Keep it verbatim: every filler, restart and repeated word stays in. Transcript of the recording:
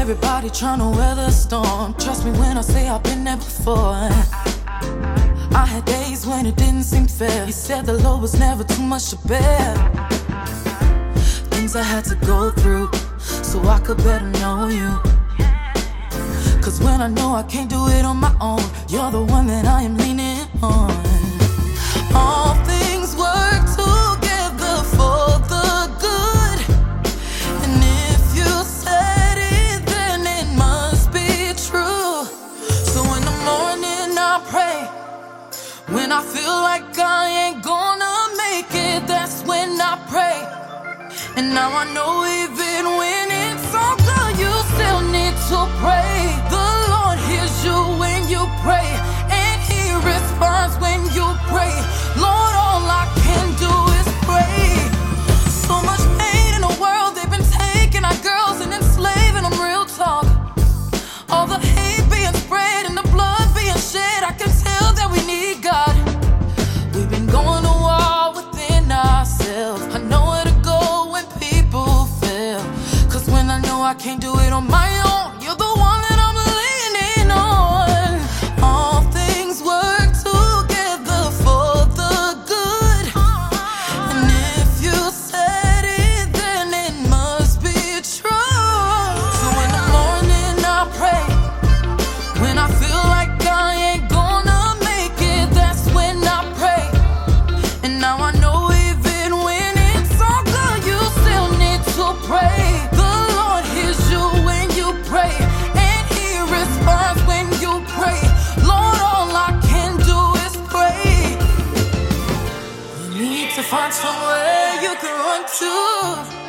Everybody tryna weather the storm. Trust me when I say I've been there before. I had days when it didn't seem fair. You said the load was never too much to bear. Things I had to go through so I could better know you. Cause when I know I can't do it on my own, you're the one that I am leaning on. All things work together for the good. And if you said it, then it must be true. So in the morning I pray. When I feel like I ain't gonna make it, that's when I pray. And now I know even when it's all good, you still need to pray. The Lord hears you when you pray, and He responds when you pray. Lord, all I can do is pray. So much pain in the world, they've been taking our girls and enslaving them, real talk. All the hate being spread and the blood being shed, I can tell that we need God. We've been going to war within ourselves. I know where to go when people fail. Cause when I know I can't do it on my own, you're the one that I'm leaning on. All things work together for the good. And if you said it, then it must be true. So in the morning I pray. When I feel like I ain't gonna make it, that's when I pray. And now I know even when it's all good, you still need to pray. The Lord hears you when you pray, and He responds when you pray. Lord, all I can do is pray. You need to find somewhere you can run to.